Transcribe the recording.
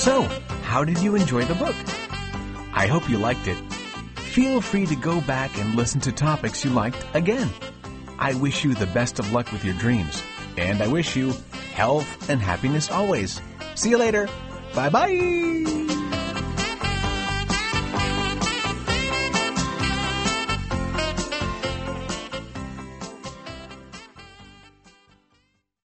So, how did you enjoy the book? I hope you liked it. Feel free to go back and listen to topics you liked again. I wish you the best of luck with your dreams, and I wish you health and happiness always. See you later. Bye-bye.